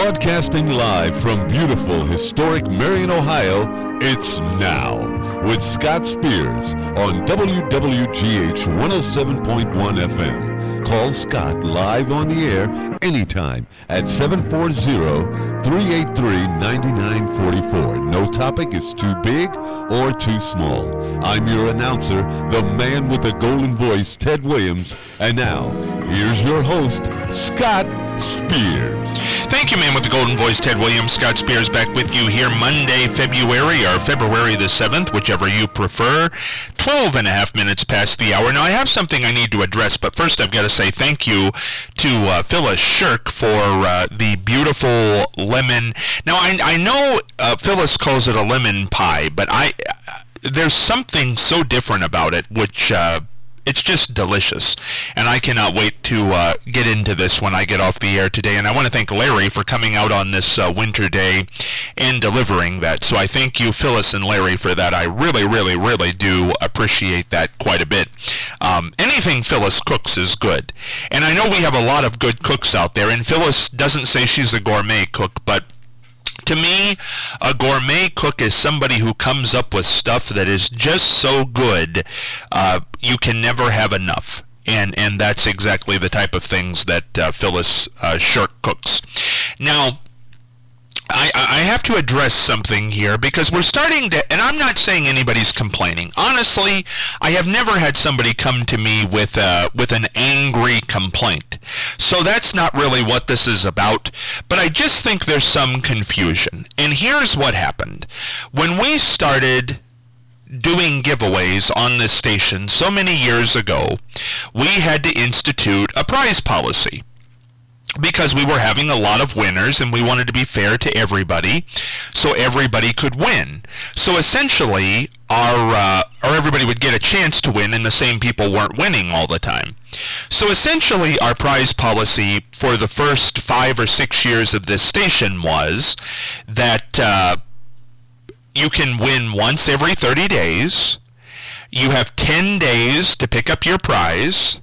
Broadcasting live from beautiful, historic Marion, Ohio, it's Now with Scott Spears on WWGH 107.1 FM. Call Scott live on the air anytime at 740-383-9944. No topic is too big or too small. I'm your announcer, the man with the golden voice, Ted Williams. And now, here's your host, Scott Spears. Thank you, man with the golden voice, Ted Williams. Scott Spears back with you here Monday, February the 7th, whichever you prefer. 12 and a half minutes past the hour. Now, I have something I need to address, but first I've got to say thank you to Phyllis Shirk for the beautiful lemon. Now, I know Phyllis calls it a lemon pie, but there's something so different about it, which it's just delicious, and I cannot wait to get into this when I get off the air today. And I want to thank Larry for coming out on this winter day and delivering that. So I thank you, Phyllis and Larry, for that. I really, really, really do appreciate that quite a bit. Anything Phyllis cooks is good, and I know we have a lot of good cooks out there, and Phyllis doesn't say she's a gourmet cook, but to me, a gourmet cook is somebody who comes up with stuff that is just so good, you can never have enough. And that's exactly the type of things that Phyllis Shirk cooks. Now, I have to address something here because we're starting to, and I'm not saying anybody's complaining. Honestly, I have never had somebody come to me with an angry complaint. So that's not really what this is about, but I just think there's some confusion. And here's what happened. When we started doing giveaways on this station so many years ago, we had to institute a prize policy, because we were having a lot of winners and we wanted to be fair to everybody so everybody could win. So essentially, or everybody would get a chance to win and the same people weren't winning all the time. So essentially, our prize policy for the first 5 or 6 years of this station was that you can win once every 30 days, you have 10 days to pick up your prize,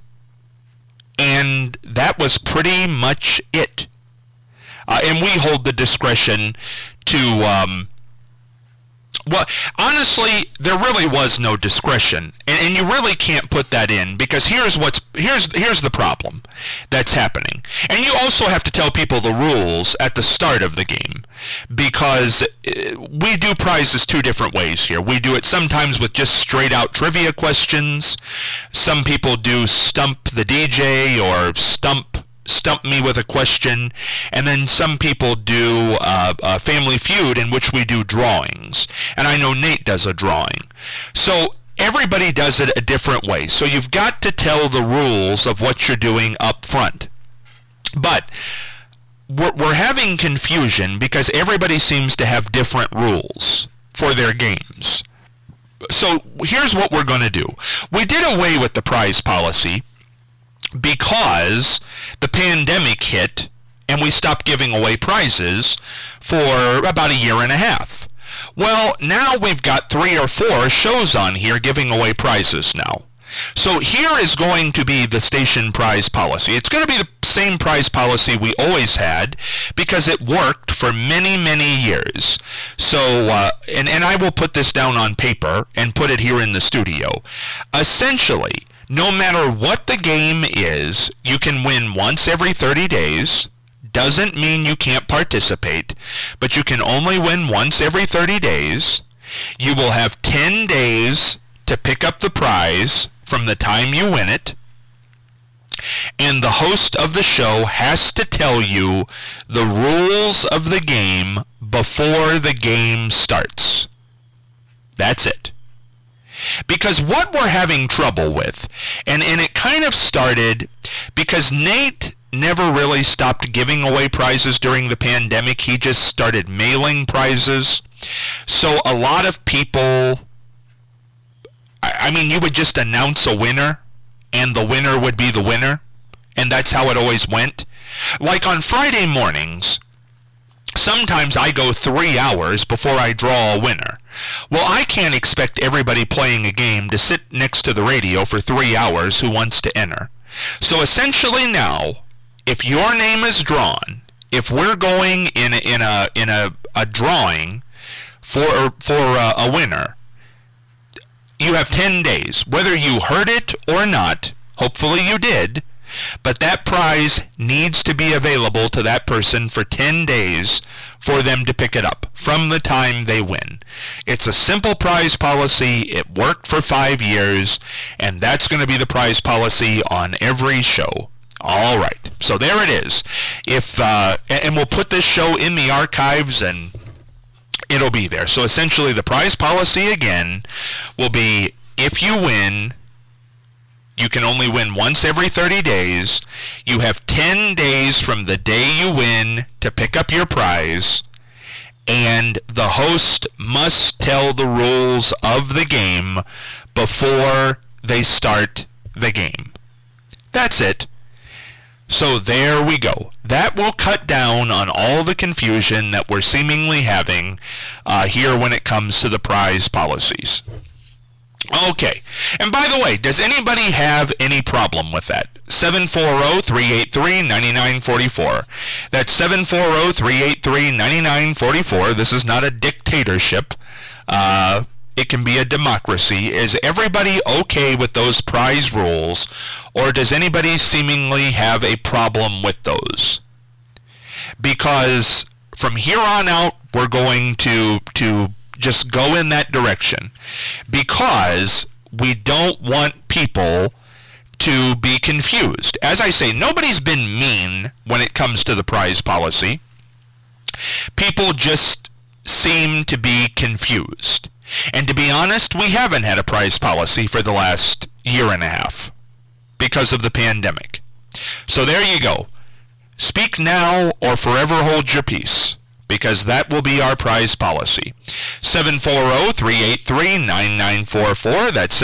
and that was pretty much it. And we hold the discretion to, well, honestly, there really was no discretion. And you really can't put that in, because here's the problem that's happening. And you also have to tell people the rules at the start of the game, because we do prizes 2 different ways here. We do it sometimes with just straight out trivia questions. Some people do stump the DJ or stump me with a question, and then some people do a Family Feud, in which we do drawings. And I know Nate does a drawing. So everybody does it a different way. So you've got to tell the rules of what you're doing up front. But we're having confusion because everybody seems to have different rules for their games. So here's what we're going to do. We did away with the prize policy because the pandemic hit and we stopped giving away prizes for about a year and a half. Well, now we've got 3 or 4 shows on here giving away prizes now. So here is going to be the station prize policy. It's going to be the same prize policy we always had because it worked for many, many years. So, and I will put this down on paper and put it here in the studio. Essentially, no matter what the game is, you can win once every 30 days. Doesn't mean you can't participate, but you can only win once every 30 days. You will have 10 days to pick up the prize from the time you win it. And the host of the show has to tell you the rules of the game before the game starts. That's it. Because what we're having trouble with, and it kind of started because Nate never really stopped giving away prizes during the pandemic. He just started mailing prizes. So a lot of people, I mean, you would just announce a winner, and the winner would be the winner, and that's how it always went. Like on Friday mornings, sometimes I go 3 hours before I draw a winner. Well, I can't expect everybody playing a game to sit next to the radio for 3 hours who wants to enter. So essentially now, if your name is drawn if we're going in a drawing for a winner, you have 10 days. Whether you heard it or not, hopefully you did, but that prize needs to be available to that person for 10 days for them to pick it up from the time they win. It's a simple prize policy. It worked for 5 years, and that's going to be the prize policy on every show. All right, so there it is. And we'll put this show in the archives, and it'll be there. So essentially, the prize policy again will be, if you win, you can only win once every 30 days. You have 10 days from the day you win to pick up your prize, and the host must tell the rules of the game before they start the game. That's it. So there we go. That will cut down on all the confusion that we're seemingly having here when it comes to the prize policies. Okay. And by the way, does anybody have any problem with that? 740-383-9944. That's 740-383-9944. This is not a dictatorship. It can be a democracy. Is everybody okay with those prize rules, or does anybody seemingly have a problem with those? Because from here on out, we're going to just go in that direction, because we don't want people to be confused. As I say, nobody's been mean when it comes to the prize policy. People just seem to be confused. And to be honest, we haven't had a prize policy for the last year and a half because of the pandemic. So there you go. Speak now or forever hold your peace, because that will be our prize policy. 740-383-9944. That's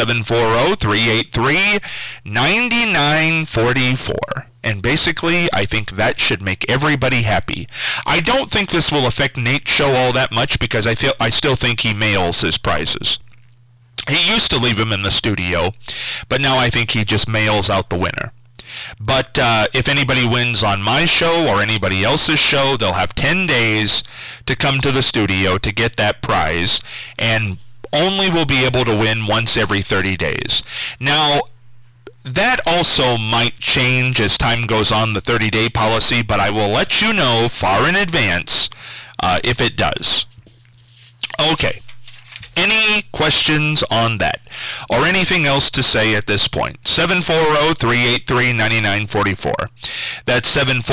740-383-9944. And basically, I think that should make everybody happy. I don't think this will affect Nate's show all that much, because I still think he mails his prizes. He used to leave them in the studio, but now I think he just mails out the winner. But if anybody wins on my show or anybody else's show, they'll have 10 days to come to the studio to get that prize, and only will be able to win once every 30 days. Now, that also might change as time goes on, the 30-day policy, but I will let you know far in advance if it does. Okay. Any questions on that? Or anything else to say at this point? 740-383-9944. That's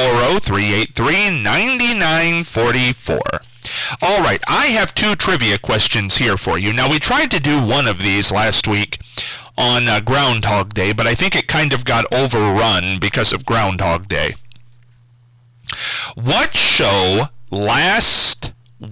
740-383-9944. All right, I have 2 trivia questions here for you. Now, we tried to do one of these last week on Groundhog Day, but I think it kind of got overrun because of Groundhog Day. What show last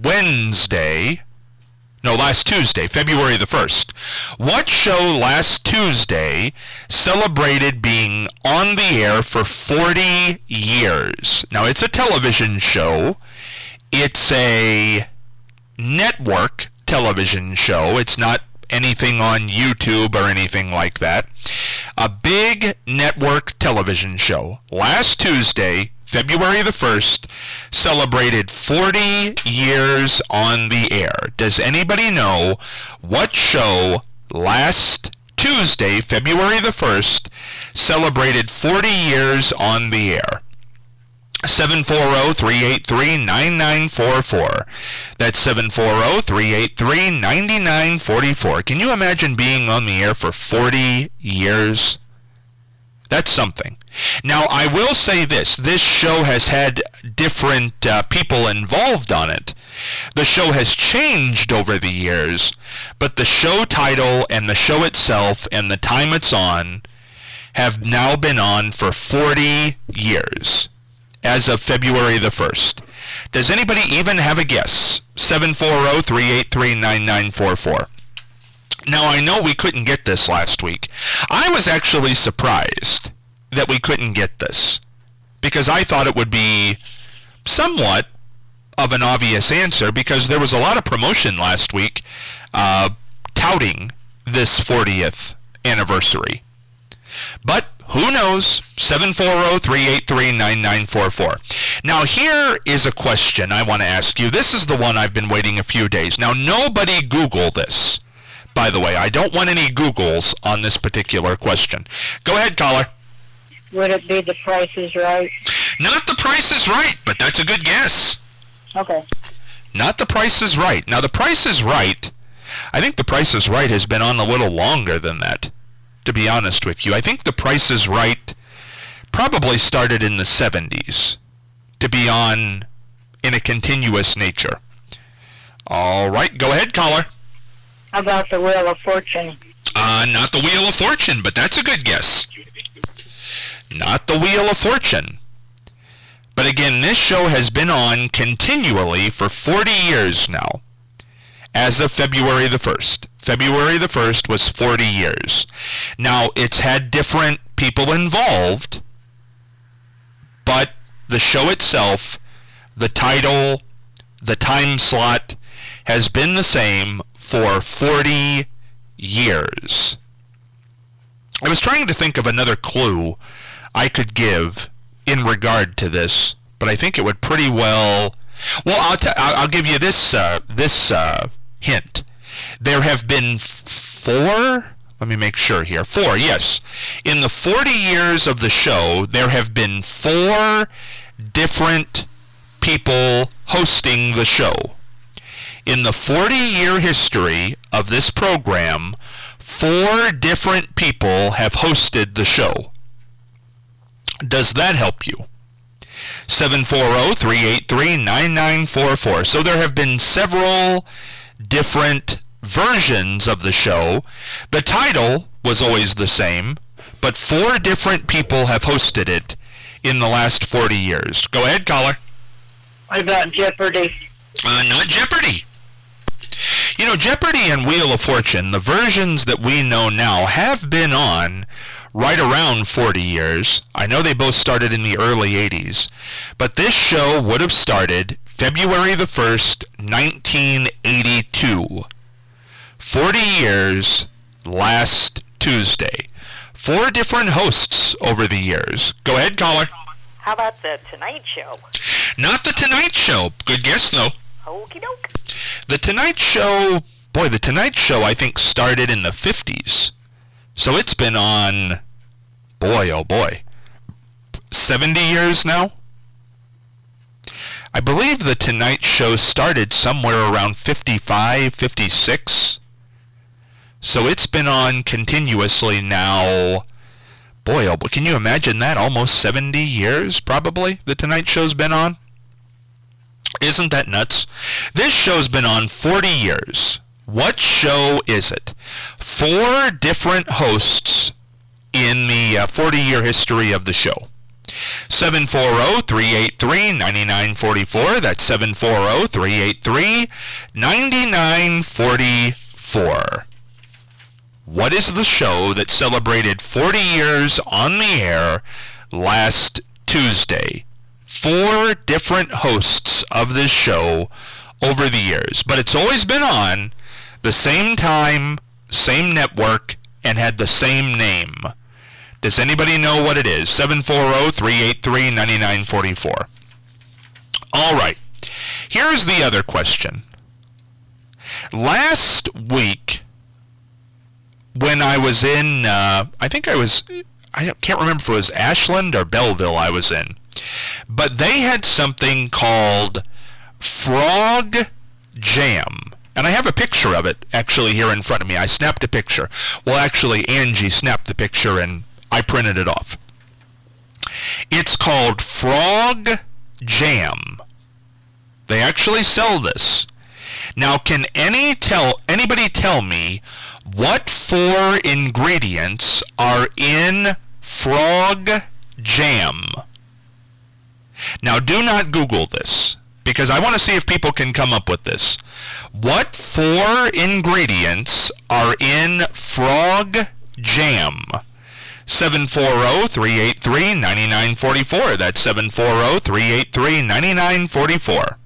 Tuesday, February the 1st. What show last Tuesday celebrated being on the air for 40 years? Now, it's a television show. It's a network television show. It's not anything on YouTube or anything like that. A big network television show. Last Tuesday, February the 1st, celebrated 40 years on the air. Does anybody know what show last Tuesday, February the 1st, celebrated 40 years on the air? 740-383-9944. That's 740-383-9944. Can you imagine being on the air for 40 years? That's something. Now, I will say this. This show has had different people involved on it. The show has changed over the years, but the show title and the show itself and the time it's on have now been on for 40 years as of February the 1st. Does anybody even have a guess? 740-383-9944. Now, I know we couldn't get this last week. I was actually surprised that we couldn't get this, because I thought it would be somewhat of an obvious answer, because there was a lot of promotion last week touting this 40th anniversary. But Who knows? 740-383-9944. Now, here is a question I want to ask you. This is the one I've been waiting a few days. Now, nobody Google this. By the way, I don't want any Googles on this particular question. Go ahead, caller. Would it be The Price is Right? Not The Price is Right, but that's a good guess. Okay. Not The Price is Right. Now, The Price is Right, I think The Price is Right has been on a little longer than that, to be honest with you. I think The Price is Right probably started in the 70s to be on in a continuous nature. All right, go ahead, caller. How about The Wheel of Fortune? Not The Wheel of Fortune, but that's a good guess. Not The Wheel of Fortune. But again, this show has been on continually for 40 years now, as of February the 1st. February the 1st was 40 years. Now, it's had different people involved, but the show itself, the title, the time slot, has been the same for 40 years. I was trying to think of another clue I could give in regard to this, but I think it would pretty well... Well, I'll give you this hint. There have been four... Let me make sure here. Four, yes. In the 40 years of the show, there have been 4 different people hosting the show. In the 40-year history of this program, 4 different people have hosted the show. Does that help you? 740-383-9944. So there have been several different versions of the show. The title was always the same, but 4 different people have hosted it in the last 40 years. Go ahead, caller. What about Jeopardy? Not Jeopardy. You know, Jeopardy and Wheel of Fortune, the versions that we know now, have been on right around 40 years. I know they both started in the early 80s. But this show would have started February the 1st, 1982. 40 years last Tuesday. 4 different hosts over the years. Go ahead, caller. How about The Tonight Show? Not The Tonight Show. Good guess, though. Okie doke. The Tonight Show, The Tonight Show, I think, started in the 50s. So it's been on, oh boy, 70 years now? I believe The Tonight Show started somewhere around 55, 56. So it's been on continuously now, boy, can you imagine that? Almost 70 years, probably, The Tonight Show's been on? Isn't that nuts? This show's been on 40 years. What show is it? 4 different hosts in the 40-year history of the show. 740-383-9944. That's 740-383-9944. What is the show that celebrated 40 years on the air last Tuesday? 4 different hosts of this show over the years, but it's always been on the same time, same network, and had the same name. Does anybody know what it is? 740-383-9944. All right. Here's the other question. Last week, when I was in, I can't remember if it was Ashland or Belleville I was in, but they had something called Frog Jam. And I have a picture of it actually here in front of me. I snapped a picture. Well, actually, Angie snapped the picture and I printed it off. It's called Frog Jam. They actually sell this. Now, can anybody tell me what 4 ingredients are in Frog Jam? Now, do not Google this, because I want to see if people can come up with this. What 4 ingredients are in Frog Jam? 740-383-9944. That's 740-383-9944.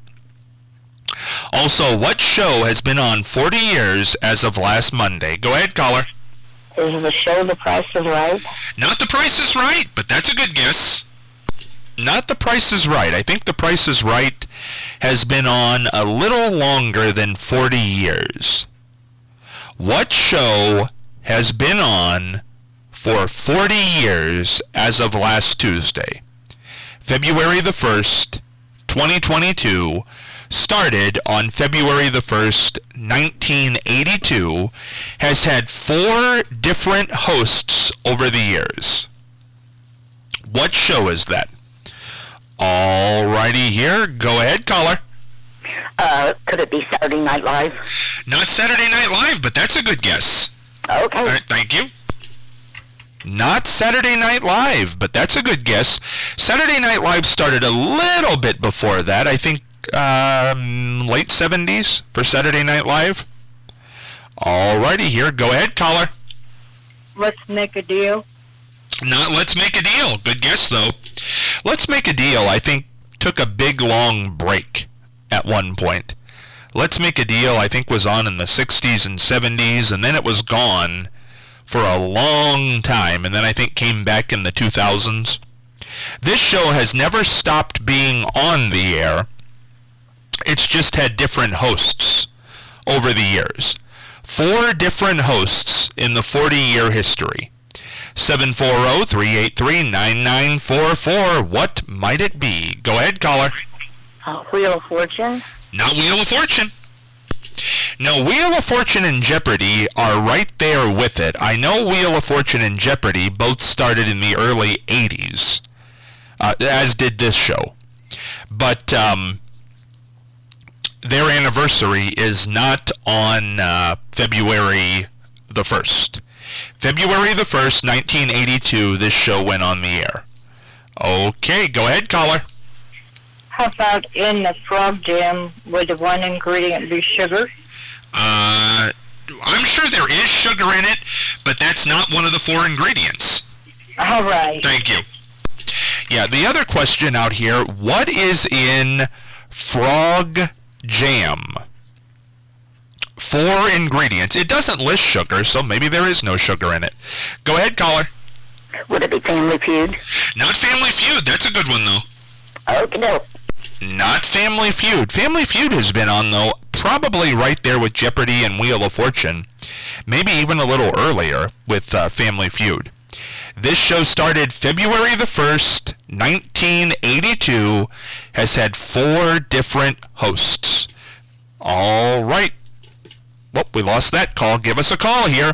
Also, what show has been on 40 years as of last Monday? Go ahead, caller. Is the show The Price is Right? Not The Price is Right, but that's a good guess. Not The Price is Right. I think The Price is Right has been on a little longer than 40 years. What show has been on for 40 years as of last Tuesday? February the 1st, 2022, started on February the 1st, 1982, has had 4 different hosts over the years. What show is that? Alrighty here. Go ahead, caller. Could it be Saturday Night Live? Not Saturday Night Live, but that's a good guess. Okay. All right, thank you. Not Saturday Night Live, but that's a good guess. Saturday Night Live started a little bit before that. I think late 70s for Saturday Night Live. Alrighty here. Go ahead, caller. Let's Make a Deal. Not Let's Make a Deal. Good guess, though. Let's Make a Deal, I think, took a big, long break at one point. Let's Make a Deal, I think, was on in the 60s and 70s, and then it was gone for a long time, and then I think came back in the 2000s. This show has never stopped being on the air. It's just had different hosts over the years. 4 different hosts in the 40-year history. 740-383-9944. What might it be? Go ahead, caller. Wheel of Fortune. Not Wheel of Fortune. No, Wheel of Fortune and Jeopardy are right there with it. I know Wheel of Fortune and Jeopardy both started in the early 80s, as did this show. But their anniversary is not on February the 1st. February the 1st, 1982, this show went on the air. Okay, go ahead, caller. How about In the Frog Jam, would the one ingredient be sugar? I'm sure there is sugar in it, but that's not one of the 4 ingredients. All right. Thank you. Yeah, the other question out here, what is in frog jam? 4 ingredients. It doesn't list sugar, so maybe there is no sugar in it. Go ahead, caller. Would it be Family Feud? Not Family Feud. That's a good one, though. Okay, no. Not Family Feud. Family Feud has been on, though, probably right there with Jeopardy and Wheel of Fortune. Maybe even a little earlier with Family Feud. This show started February the 1st, 1982, has had 4 different hosts. All right. Well, we lost that call. Give us a call here.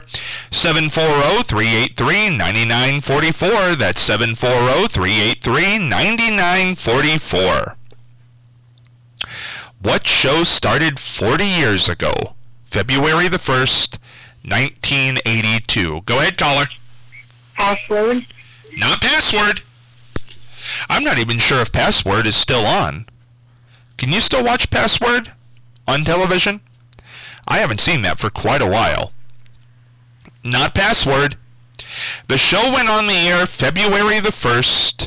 740-383-9944. That's 740-383-9944. What show started 40 years ago? February the 1st, 1982. Go ahead, caller. Password? Not Password. I'm not even sure if Password is still on. Can you still watch Password on television? I haven't seen that for quite a while. Not Password. The show went on the air February the 1st,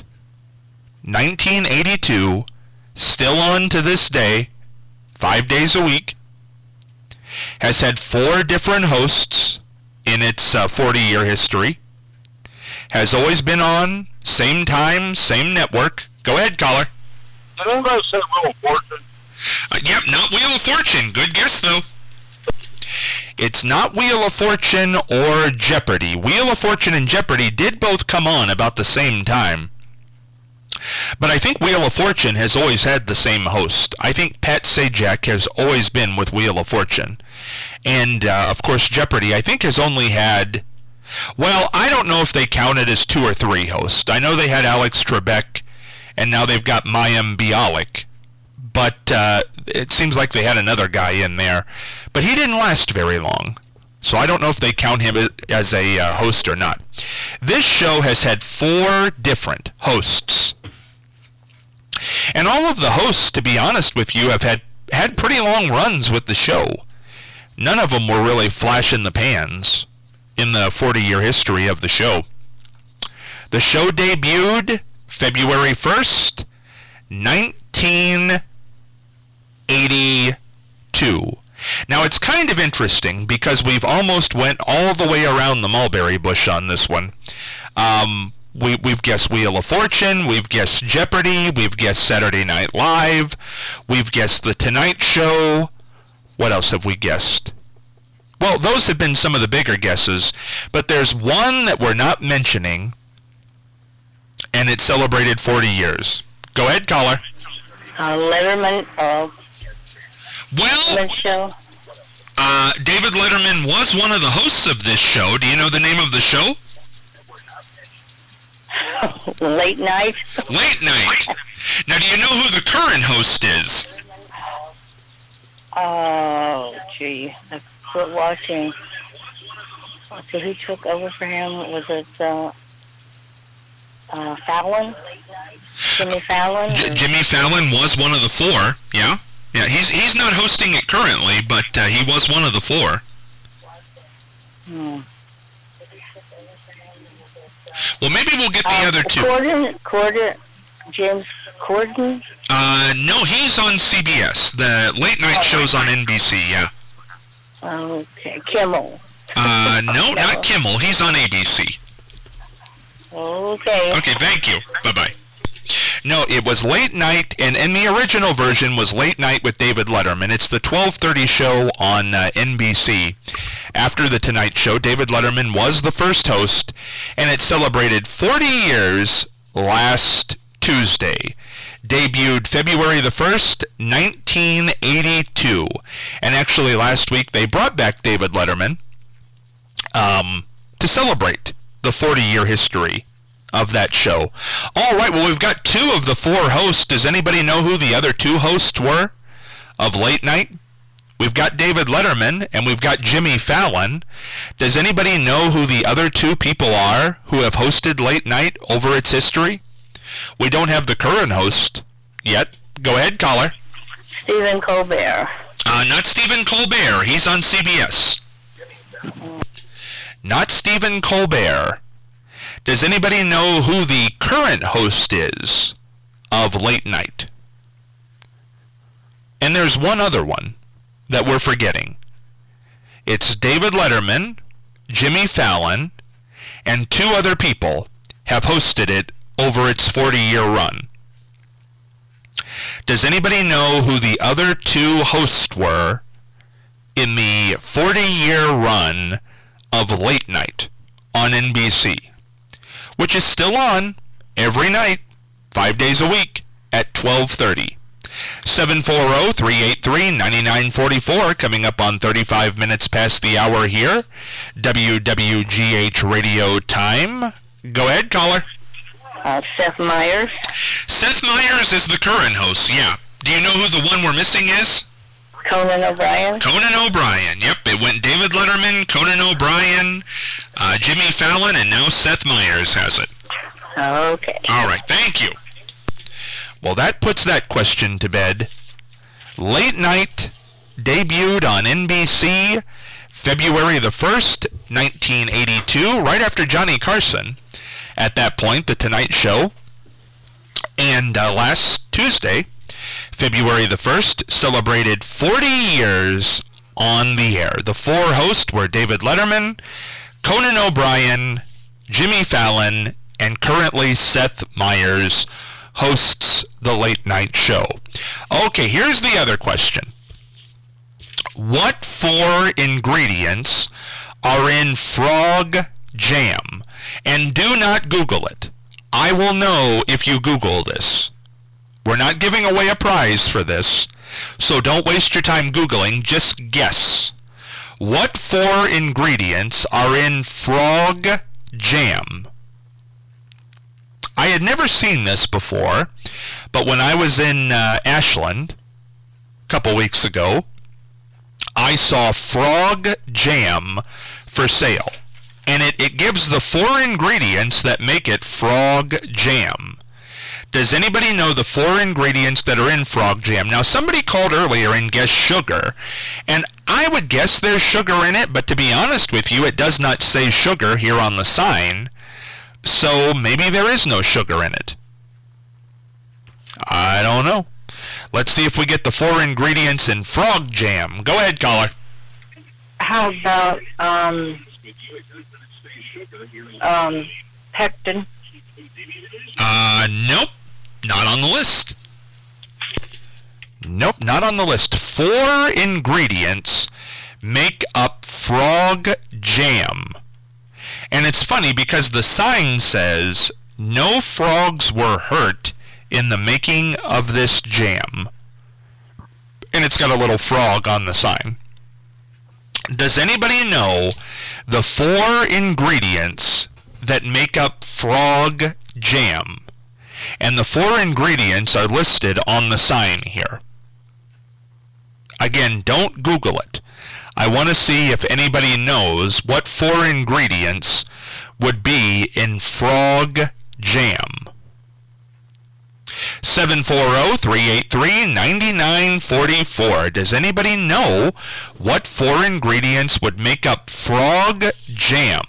1982. Still on to this day. 5 days a week. Has had 4 different hosts in its 40-year history. Has always been on, same time, same network. Go ahead, caller. Did anybody say Wheel of Fortune? Yep, not Wheel of Fortune. Good guess, though. It's not Wheel of Fortune or Jeopardy. Wheel of Fortune and Jeopardy did both come on about the same time. But I think Wheel of Fortune has always had the same host. I think Pat Sajak has always been with Wheel of Fortune. And, of course, Jeopardy, I think, has only had... Well, I don't know if they count it as 2 or 3 hosts. I know they had Alex Trebek, and now they've got Mayim Bialik. But it seems like they had another guy in there. But he didn't last very long. So I don't know if they count him as a host or not. This show has had 4 different hosts. And all of the hosts, to be honest with you, have had pretty long runs with the show. None of them were really flash in the pans in the 40-year history of the show. The show debuted February 1st, 1982. Now, it's kind of interesting because we've almost went all the way around the mulberry bush on this one. We've guessed Wheel of Fortune, we've guessed Jeopardy, we've guessed Saturday Night Live, we've guessed The Tonight Show. What else have we guessed? Well, those have been some of the bigger guesses, but there's one that we're not mentioning, and it celebrated 40 years. Go ahead, caller. Letterman. Well, Show. David Letterman was one of the hosts of this show. Do you know the name of the show? Late Night. Late Night. Now, do you know who the current host is? Oh, gee. I quit watching. Okay, who took over for him? Was it Fallon? Jimmy Fallon? Jimmy Fallon was one of the four, yeah. Yeah, he's not hosting it currently, but he was one of the four. Well, maybe we'll get the other two. James Corden? No, he's on CBS. The late night show's on NBC, yeah. Okay, Kimmel. No, not Kimmel. He's on ABC. Okay. Okay, thank you. Bye-bye. No, it was Late Night, and the original version was Late Night with David Letterman. It's the 12:30 show on NBC. After The Tonight Show, David Letterman was the first host, and it celebrated 40 years last Tuesday. Debuted February the 1st, 1982. And actually last week they brought back David Letterman to celebrate the 40-year history of that show. All right, well, we've got two of the four hosts. Does anybody know who the other two hosts were of Late Night? We've got David Letterman, and we've got Jimmy Fallon. Does anybody know who the other two people are who have hosted Late Night over its history? We don't have the current host yet. Go ahead, caller. Stephen Colbert. Not Stephen Colbert. He's on CBS. Not Stephen Colbert. Does anybody know who the current host is of Late Night? And there's one other one that we're forgetting. It's David Letterman, Jimmy Fallon, and two other people have hosted it over its 40-year run. Does anybody know who the other two hosts were in the 40-year run of Late Night on NBC, which is still on every night, 5 days a week at 12:30? 740-383-9944, coming up on 35 minutes past the hour here. WWGH Radio time. Go ahead, caller. Seth Meyers. Seth Meyers is the current host, yeah. Do you know who the one we're missing is? Conan O'Brien. Conan O'Brien, yep. It went David Letterman, Conan O'Brien, Jimmy Fallon, and now Seth Meyers has it. Okay. All right, thank you. Well, that puts that question to bed. Late Night debuted on NBC February the 1st, 1982, right after Johnny Carson. At that point, The Tonight Show. And last Tuesday, February the 1st, celebrated 40 years on the air. The four hosts were David Letterman, Conan O'Brien, Jimmy Fallon, and currently Seth Meyers hosts The Late Night Show. Okay, here's the other question. What four ingredients are in frog jam? And do not Google it. I will know if you Google this. We're not giving away a prize for this, so don't waste your time Googling. Just guess. What four ingredients are in frog jam? I had never seen this before, but when I was in Ashland a couple weeks ago, I saw frog jam for sale. And it gives the four ingredients that make it frog jam. Does anybody know the four ingredients that are in frog jam? Now, somebody called earlier and guessed sugar, and I would guess there's sugar in it, but to be honest with you, it does not say sugar here on the sign, so maybe there is no sugar in it. I don't know. Let's see if we get the 4 ingredients in frog jam. Go ahead, caller. How about pectin? Nope. Not on the list. Nope, not on the list. 4 ingredients make up frog jam. And it's funny because the sign says, no frogs were hurt in the making of this jam. And it's got a little frog on the sign. Does anybody know the 4 ingredients that make up frog jam? And the 4 ingredients are listed on the sign here. Again, don't Google it. I want to see if anybody knows what 4 ingredients would be in frog jam. 740-383-9944. Does anybody know what 4 ingredients would make up frog jam?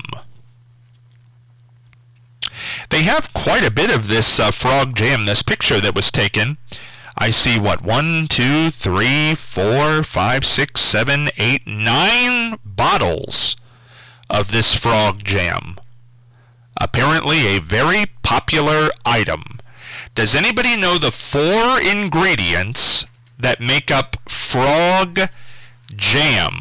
They have quite a bit of this frog jam. This picture that was taken, I see, 1, 2, 3, 4, 5, 6, 7, 8, 9 bottles of this frog jam. Apparently a very popular item. Does anybody know the 4 ingredients that make up frog jam?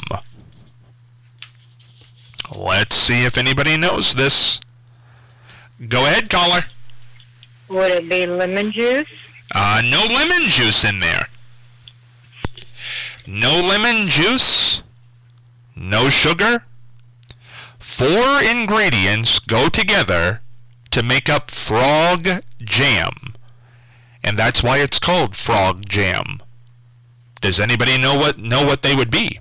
Let's see if anybody knows this. Go ahead, caller. Would it be lemon juice? No lemon juice in there. No lemon juice. No sugar. 4 ingredients go together to make up frog jam. And that's why it's called frog jam. Does anybody know what they would be?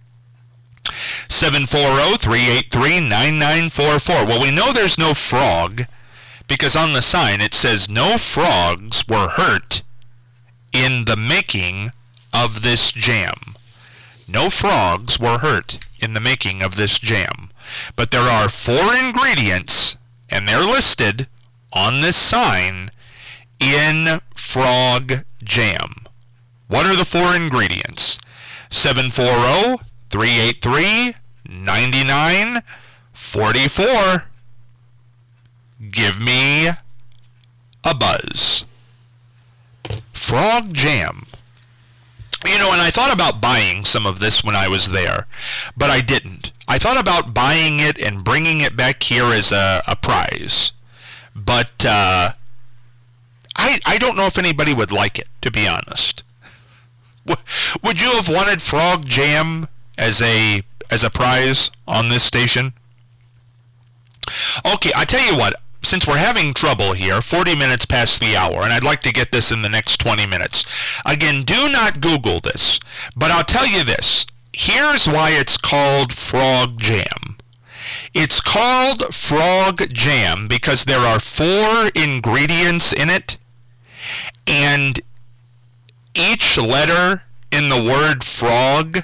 740-383-9944. Well, we know there's no frog because on the sign it says no frogs were hurt in the making of this jam. No frogs were hurt in the making of this jam. But there are 4 ingredients, and they're listed on this sign in frog jam. What are the 4 ingredients? 740-383-9944. Give me a buzz. Frog jam. You know, and I thought about buying some of this when I was there, but I didn't. I thought about buying it and bringing it back here as a prize. But I don't know if anybody would like it, to be honest. Would you have wanted frog jam as a prize on this station? Okay, I tell you what. Since we're having trouble here, 40 minutes past the hour, and I'd like to get this in the next 20 minutes. Again, do not Google this, but I'll tell you this. Here's why it's called frog jam. It's called frog jam because there are 4 ingredients in it, and each letter in the word frog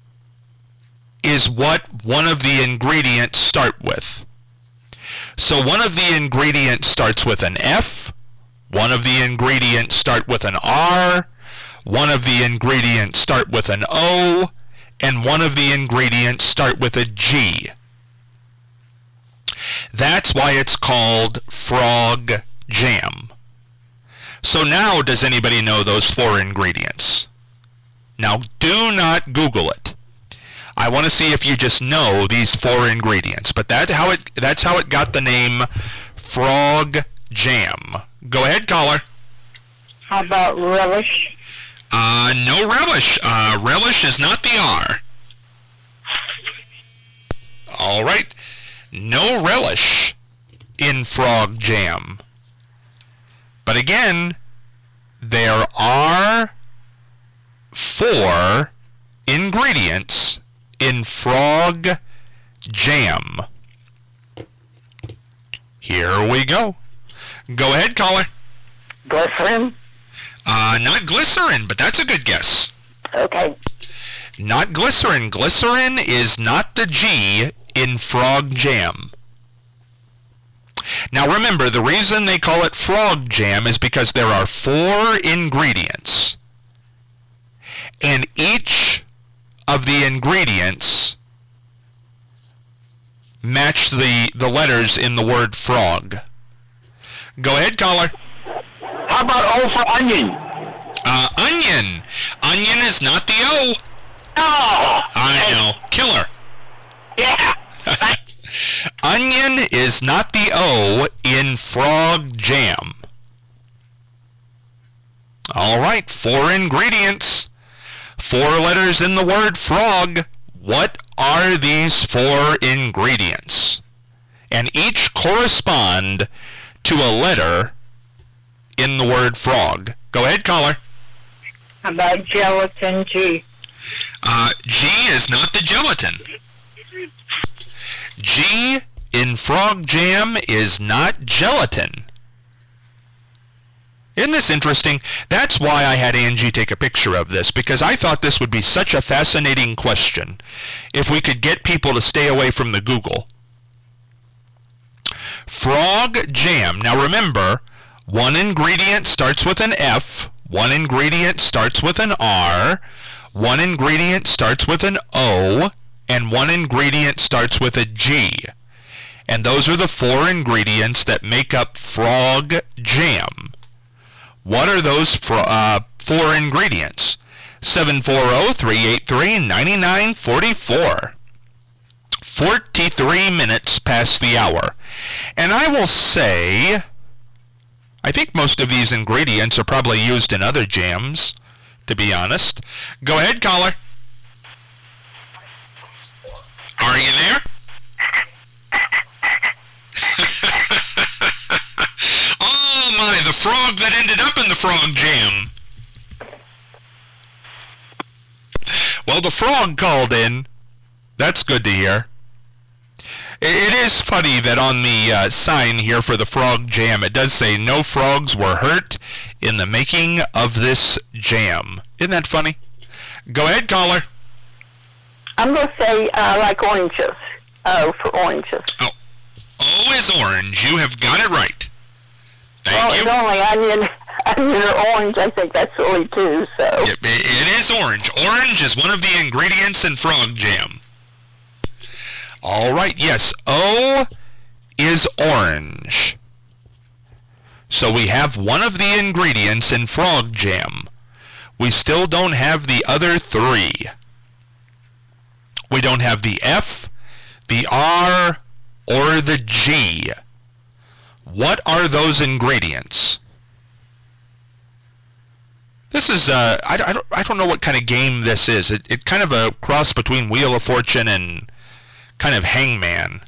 is what one of the ingredients start with. So one of the ingredients starts with an F, one of the ingredients start with an R, one of the ingredients start with an O, and one of the ingredients start with a G. That's why it's called frog jam. So now, does anybody know those 4 ingredients? Now, do not Google it. I want to see if you just know these 4 ingredients. But that's how it got the name frog jam. Go ahead, caller. How about relish? No relish. Relish is not the R. All right. No relish in frog jam. But again, there are 4 ingredients in frog jam. Here we go. Go ahead, caller. Glycerin? Not glycerin, but that's a good guess. Okay. Not glycerin. Glycerin is not the G in frog jam. Now remember, the reason they call it frog jam is because there are 4 ingredients. and each of the ingredients match the letters in the word frog. Go ahead, caller. How about O for onion? Onion. Onion is not the O. Oh! I know. Killer. Yeah! Onion is not the O in frog jam. All right, 4 ingredients, 4 letters in the word frog. What are these 4 ingredients? And each correspond to a letter in the word frog. Go ahead, caller. How about gelatin G? G is not the gelatin. G in frog jam is not gelatin. Isn't this interesting? That's why I had Angie take a picture of this, because I thought this would be such a fascinating question if we could get people to stay away from the Google. Frog jam. Now remember, one ingredient starts with an F, one ingredient starts with an R, one ingredient starts with an O, and one ingredient starts with a G. And those are the 4 ingredients that make up frog jam. What are those 4 ingredients? 740-383-9944. 43 minutes past the hour. And I will say, I think most of these ingredients are probably used in other jams, to be honest. Go ahead, caller. Are you there? Oh my, the frog that ended up in the frog jam. Well, the frog called in. That's good to hear. It is funny that on the sign here for the frog jam, it does say no frogs were hurt in the making of this jam. Isn't that funny? Go ahead, caller. I'm going to say like oranges. O for oranges. Oh, O is orange. You have got it right. Thank you. It's only onion or orange. I think that's silly too. So It is orange. Orange is one of the ingredients in frog jam. All right, yes, O is orange. So we have one of the ingredients in frog jam. We still don't have the other 3. We don't have the F, the R, or the G. What are those ingredients? This is, I don't know what kind of game this is. It's kind of a cross between Wheel of Fortune and kind of Hangman.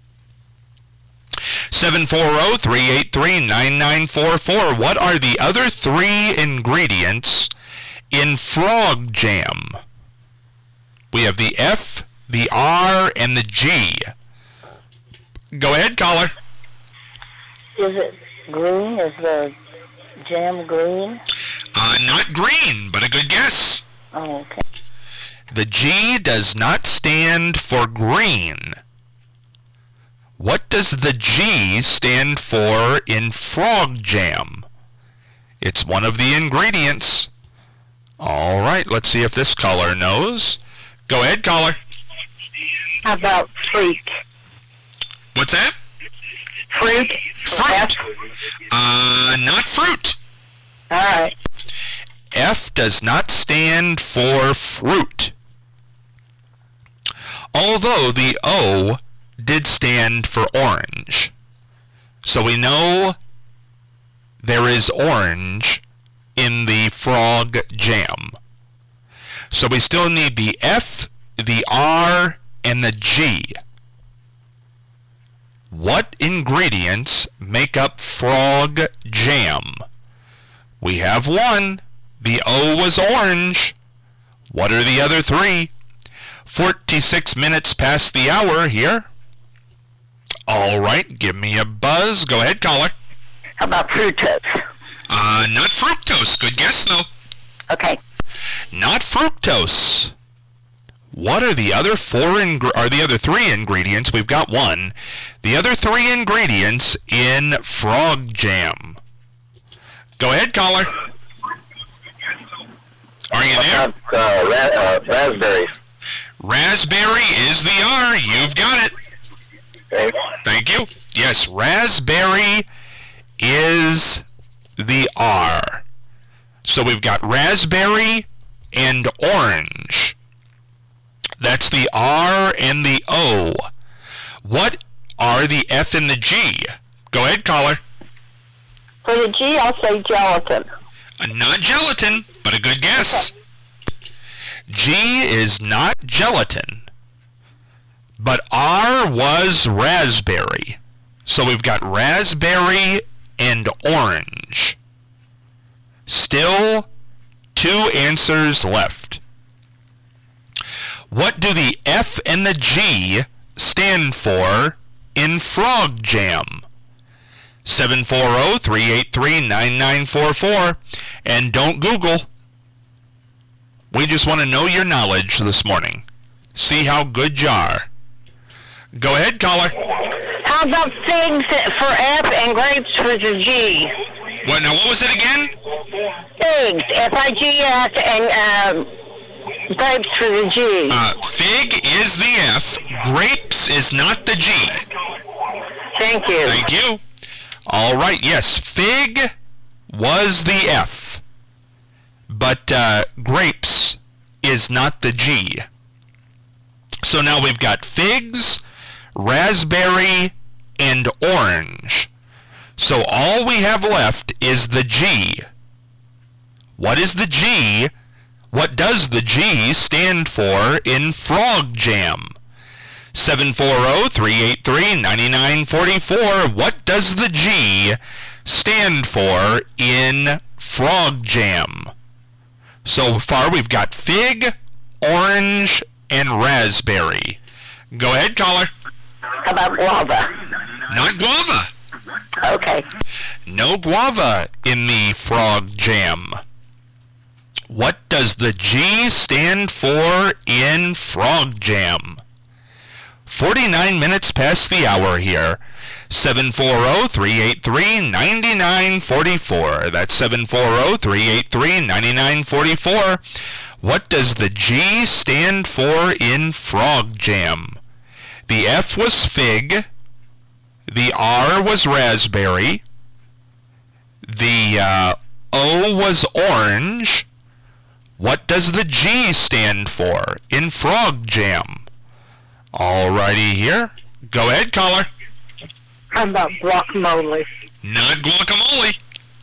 740-383-9944. What are the other 3 ingredients in frog jam? We have the F, the R, and the G. Go ahead, caller. Is it green? Is the jam green? Not green, but a good guess. Oh, okay. The G does not stand for green. What does the G stand for in frog jam? It's one of the ingredients. All right, let's see if this caller knows. Go ahead, caller. How about fruit? What's that? Fruit? Fruit. Not fruit. All right. F does not stand for fruit. Although the O did stand for orange. So we know there is orange in the frog jam. So we still need the F, the R, and the G. What ingredients make up frog jam? We have 1. The O was orange. What are the other 3? 46 minutes past the hour here. All right, give me a buzz. Go ahead, caller. how about fructose? Not fructose. Good guess, though. Okay. Not fructose. What are the other 3 ingredients? We've got 1. The other 3 ingredients in frog jam. Go ahead, caller. Are you there? Raspberry. Raspberry is the R. You've got it. Okay. Thank you. Yes, raspberry is the R. So we've got raspberry and orange. That's the R and the O. What are the F and the G? Go ahead, caller. For the G, I'll say gelatin. Not gelatin, but a good guess. G is not gelatin, but R was raspberry. So we've got raspberry and orange. Still 2 answers left. What do the F and the G stand for in frog jam? 740-383-9944. And don't Google. We just want to know your knowledge this morning. See how good you are. Go ahead, caller. How about figs for F and grapes for the G? What was it again? Figs, F-I-G-S, and grapes for the G. Fig is the F. Grapes is not the G. Thank you. Thank you. All right, yes, fig was the F, but grapes is not the G. So now we've got figs, raspberry, and orange. So all we have left is the G. What is the G? What does the G stand for in frog jam? 740-383-9944. What does the G stand for in frog jam? So far we've got fig, orange, and raspberry. Go ahead, caller. How about guava? Not guava. Okay. No guava in the frog jam. What does the G stand for in frog jam? 49 minutes past the hour here. 740-383-9944. That's 740-383-9944. What does the G stand for in frog jam? The F was fig. The R was raspberry. The O was orange. What does the G stand for in frog jam? Alrighty here. Go ahead, caller. How about guacamole? Not guacamole.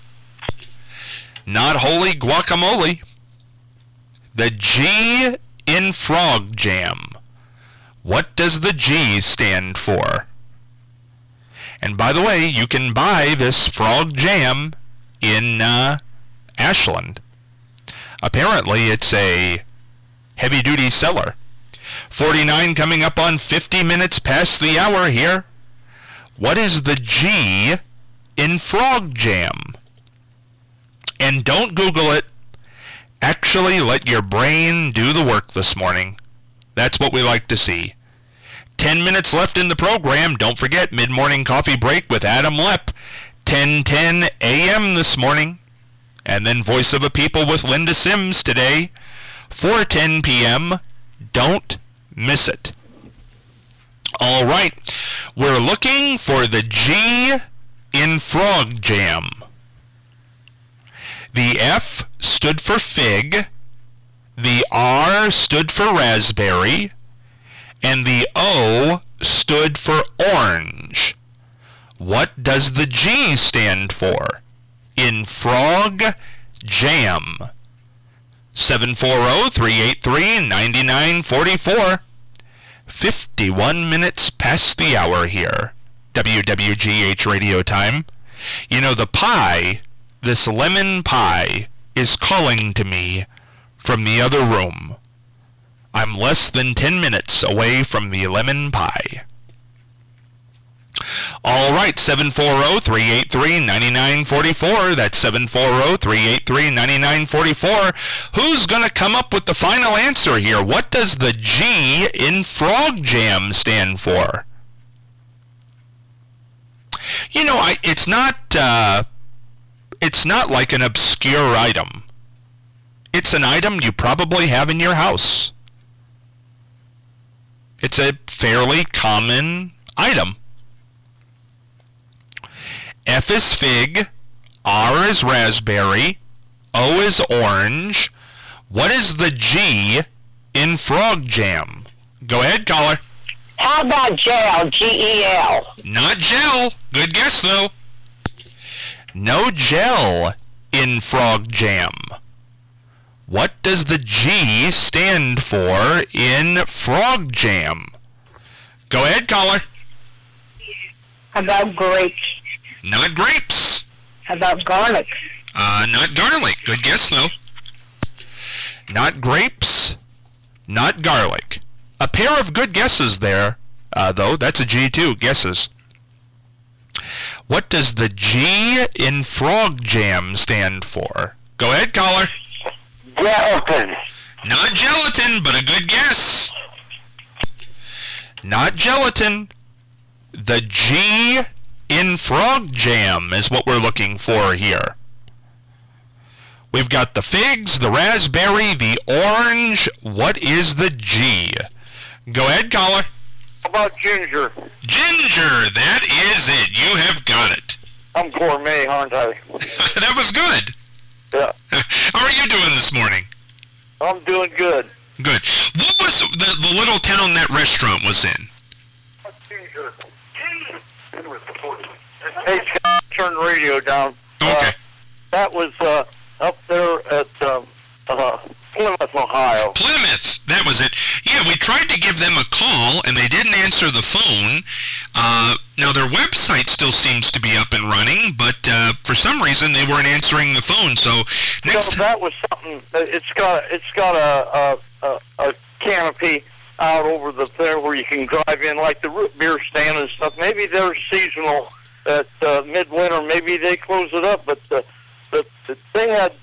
Not holy guacamole. The G in frog jam. What does the G stand for? And by the way, you can buy this frog jam in Ashland. Apparently, it's a heavy-duty seller. 49 coming up on 50 minutes past the hour here. What is the G in frog jam? And don't Google it. Actually, let your brain do the work this morning. That's what we like to see. 10 minutes left in the program. Don't forget, mid-morning coffee break with Adam Lepp. 10:10 a.m. this morning. And then Voice of a People with Linda Sims today. 4:10 p.m. Don't miss it. All right. We're looking for the G in frog jam. The F stood for fig. The R stood for raspberry. And the O stood for orange. What does the G stand for in frog jam? 740-383-9944. 51 minutes past the hour here. WWGH radio time. You know, the pie, this lemon pie, is calling to me from the other room. I'm less than 10 minutes away from the lemon pie. All right, 740-383-9944. That's 740-383-9944. Who's going to come up with the final answer here? What does the G in frog jam stand for? You know, it's not like an obscure item. It's an item you probably have in your house. It's a fairly common item. F is fig, R is raspberry, O is orange. What is the G in frog jam? Go ahead, caller. How about gel? G-E-L. Not gel. Good guess, though. No gel in frog jam. What does the G stand for in frog jam? Go ahead, caller. How about grapes? Not grapes. How about garlic? Not garlic. Good guess, though. Not grapes. Not garlic. A pair of good guesses there, though. That's a G, too. Guesses. What does the G in frog jam stand for? Go ahead, caller. Gelatin. Not gelatin, but a good guess. Not gelatin. The G in frog jam is what we're looking for here. We've got the figs, the raspberry, the orange. What is the G? Go ahead, caller. How about ginger? Ginger. That is it. You have got it. I'm gourmet, aren't I? That was good. Yeah. How are you doing this morning? I'm doing good. Good. What was the little town that restaurant was in? Ginger. Hey, Scott, turn the radio down. Okay. That was up there at Plymouth, Ohio. Plymouth. That was it. Yeah, we tried to give them a call, and they didn't answer the phone. Now, their website still seems to be up and running, but for some reason, they weren't answering the phone. So, next that was something. It's got a canopy out over there where you can drive in, like the root beer stand and stuff. Maybe they're seasonal at midwinter. Maybe they close it up, but they had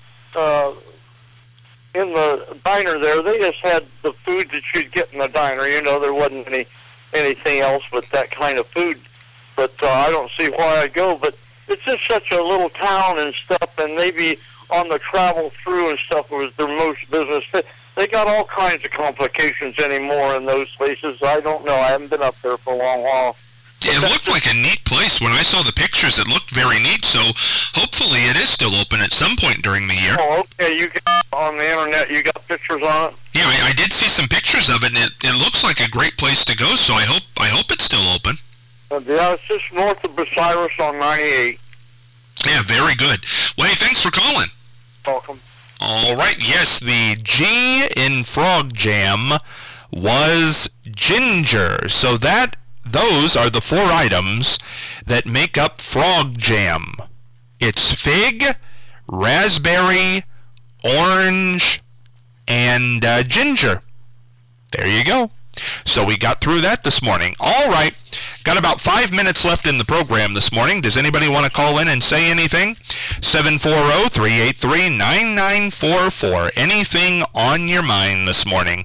in the diner there. They just had the food that you'd get in the diner. You know, there wasn't anything else but that kind of food. But I don't see why I'd go. But it's just such a little town and stuff, and maybe on the travel through and stuff was their most business. They got all kinds of complications anymore in those places. I don't know. I haven't been up there for a long while. It looked like a neat place. When I saw the pictures, it looked very neat. So hopefully it is still open at some point during the year. Oh, okay. You got on the internet. You got pictures on it? Yeah, I did see some pictures of it, and it looks like a great place to go. So I hope it's still open. Yeah, it's just north of Bucyrus on 98. Yeah, very good. Well, hey, thanks for calling. Welcome. All right, yes, the G in frog jam was ginger. So those are the 4 items that make up frog jam. It's fig, raspberry, orange, and ginger. There you go. So we got through that this morning. All right. Got about 5 minutes left in the program this morning. Does anybody want to call in and say anything? 740-383-9944. Anything on your mind this morning?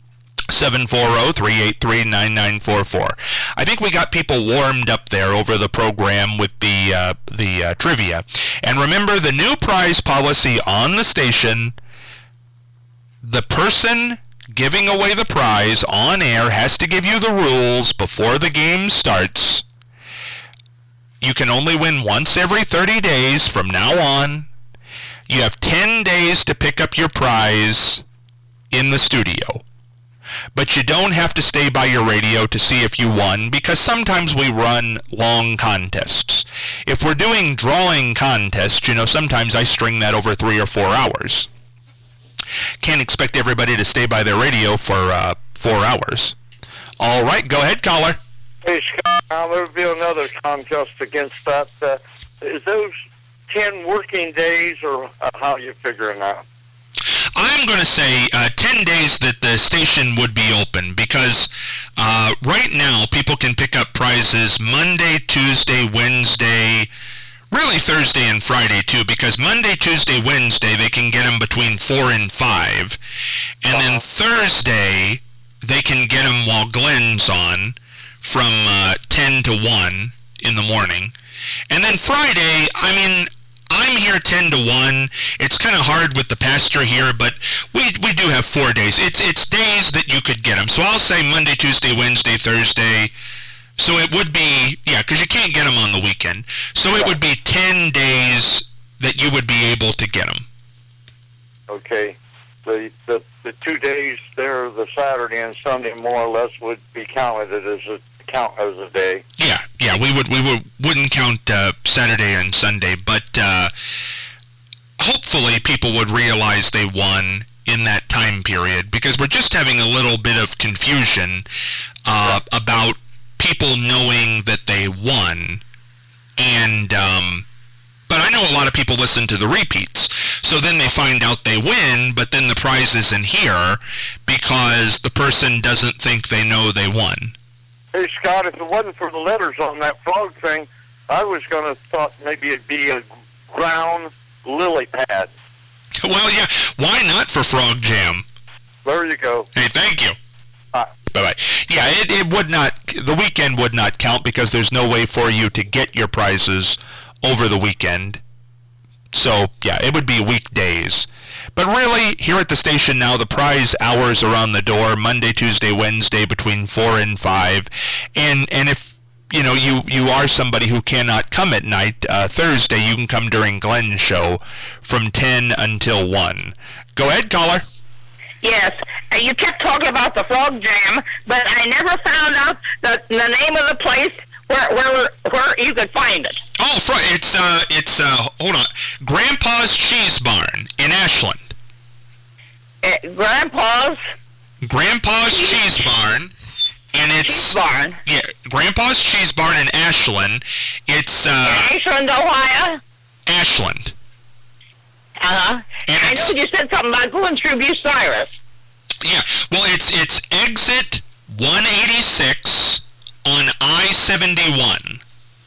740-383-9944. I think we got people warmed up there over the program with the trivia. And remember, the new prize policy on the station, the person giving away the prize on air has to give you the rules before the game starts. You can only win once every 30 days from now on. You have 10 days to pick up your prize in the studio. But you don't have to stay by your radio to see if you won, because sometimes we run long contests. If we're doing drawing contests, sometimes I string that over 3 or 4 hours. Can't expect everybody to stay by their radio for 4 hours. All right, go ahead, caller. Hey, Scott, now there'll be another contest against that. Is those 10 working days, or how are you figuring that? I'm going to say 10 days that the station would be open, because right now people can pick up prizes Monday, Tuesday, Wednesday, really Thursday and Friday too, because Monday, Tuesday, Wednesday they can get them between 4 and 5, and then Thursday they can get them while Glenn's on from 10 to 1 in the morning, and then Friday, I I'm here 10 to 1. It's kind of hard with the pastor here, but we do have 4 days. It's days that you could get them. So I'll say Monday, Tuesday, Wednesday, Thursday. So it would be, because you can't get them on the weekend. So it would be 10 days that you would be able to get them. Okay. The 2 days there, the Saturday and Sunday, more or less, would be counted as a day. Yeah, we wouldn't count Saturday and Sunday, but hopefully people would realize they won in that time period, because we're just having a little bit of confusion about people knowing that they won, and but I know a lot of people listen to the repeats, so then they find out they win, but then the prize isn't here because the person doesn't think they know they won. Hey, Scott, if it wasn't for the letters on that frog thing, I was going to thought maybe it'd be a ground lily pad. Well, yeah, why not for Frog Jam? There you go. Hey, thank you. Bye-bye. Yeah, it would not, the weekend would not count because there's no way for you to get your prizes over the weekend. So, yeah, it would be weekdays. But really, here at the station now, the prize hours are on the door, Monday, Tuesday, Wednesday, between 4 and 5. And if, you are somebody who cannot come at night, Thursday, you can come during Glenn's show from 10 until 1. Go ahead, caller. Yes, you kept talking about the Frog Jam, but I never found out the name of the place where you could find it. Oh, it's hold on, Grandpa's Cheese Barn in Ashland. Grandpa's Cheese Barn, and it's Cheese Barn. Yeah, Grandpa's Cheese Barn in Ashland. It's Ashland, Ohio. Ashland. And I know you said something about going through Bucyrus. Yeah, well, it's exit 186 on I-71.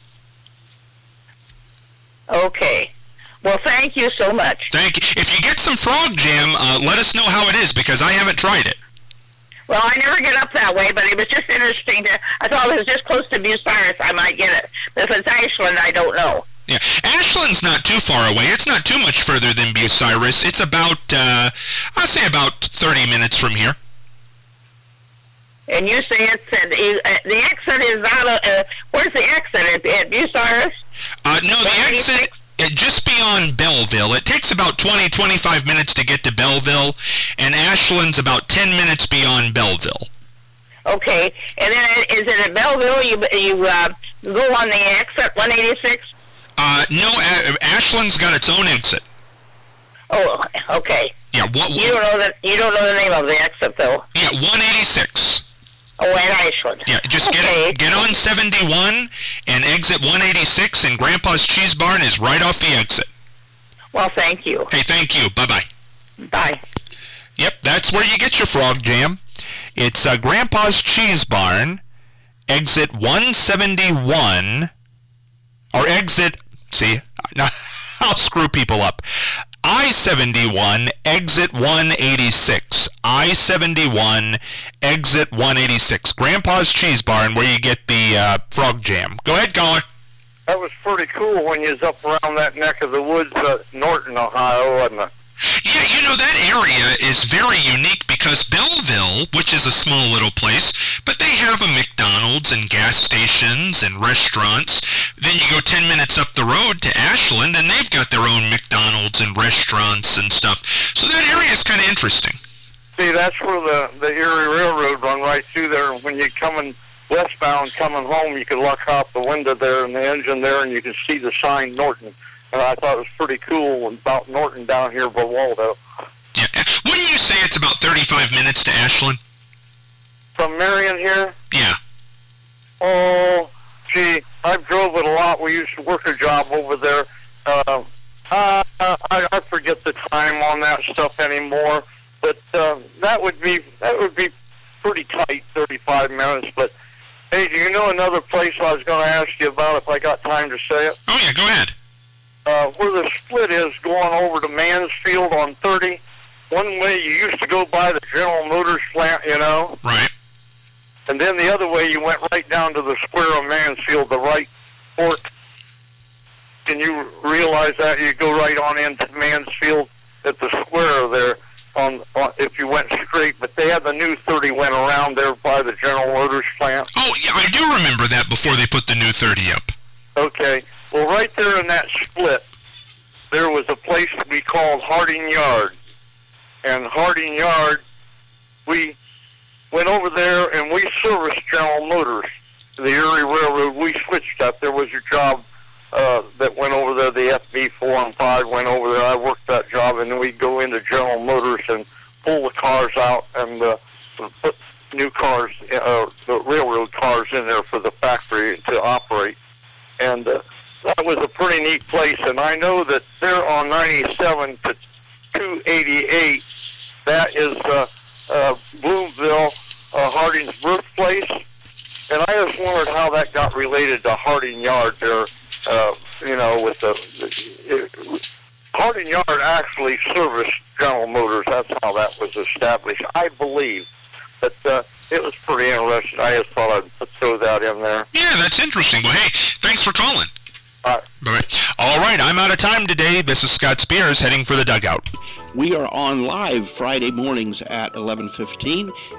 Okay. Well, thank you so much. Thank you. If you get some Frog Jam, let us know how it is, because I haven't tried it. Well, I never get up that way, but it was just interesting. I thought it was just close to Bucyrus, I might get it. But if it's Ashland, I don't know. Yeah, Ashland's not too far away. It's not too much further than Bucyrus. It's about, I'll say about 30 minutes from here. And you say it's the exit is out of, where's the exit? At Bucyrus? No, the exit, just beyond Belleville. It takes about 20-25 minutes to get to Belleville, and Ashland's about 10 minutes beyond Belleville. Okay, and then is it at Belleville? You go on the exit 186? No, Ashland's got its own exit. Oh, okay. Yeah, you don't know the name of the exit though. Yeah, 186. Oh, in Ashland. Yeah, just get on 71 and exit 186, and Grandpa's Cheese Barn is right off the exit. Well, thank you. Hey, thank you. Bye-bye. Bye. Yep, that's where you get your Frog Jam. It's Grandpa's Cheese Barn, exit 171, or exit, see, I'll screw people up. I-71, exit 186. I-71, exit 186. Grandpa's Cheese Barn, where you get the Frog Jam. Go ahead, caller. That was pretty cool when you was up around that neck of the woods at Norton, Ohio, wasn't it? Yeah, that area is very unique because Belleville, which is a small little place, but they have a McDonald's and gas stations and restaurants. Then you go 10 minutes up the road to Ashland, and they've got their own McDonald's and restaurants and stuff. So that area is kind of interesting. See, that's where the Erie Railroad run right through there. When you're coming westbound, coming home, you can look out the window there and the engine there, and you can see the sign Norton. And I thought it was pretty cool about Norton down here by Waldo. Yeah. Wouldn't you say it's about 35 minutes to Ashland? From Marion here? Yeah. Oh, gee, I drove it a lot. We used to work a job over there. I forget the time on that stuff anymore. But that would be pretty tight, 35 minutes. But, hey, do you know another place I was going to ask you about if I got time to say it? Oh, yeah, go ahead. Where the split is going over to Mansfield on 30. One way you used to go by the General Motors plant, Right. And then the other way you went right down to the square of Mansfield, the right fork. Can you realize that? You go right on into Mansfield at the square there on if you went straight, but they had the new 30 went around there by the General Motors plant. Oh, yeah, I do remember that before they put the new 30 up. Okay. Well, right there in that split, there was a place we called Harding Yard. And Harding Yard, we went over there and we serviced General Motors. The Erie Railroad, we switched up. There was a job that went over there, the FB4 and 5 went over there. I worked that job, and then we'd go into General Motors and pull the cars out and put new cars, the railroad cars in there for the factory to operate. And that was a pretty neat place. And I know that there on 97 to 288, that is Bloomville, Harding's birthplace. And I just wondered how that got related to Harding Yard there, with Harding Yard actually serviced General Motors. That's how that was established, I believe. But it was pretty interesting. I just thought I'd throw that in there. Yeah, that's interesting. Well, hey, thanks for calling. Bye. All right, I'm out of time today. This is Scott Spears heading for the dugout. We are on live Friday mornings at 11:15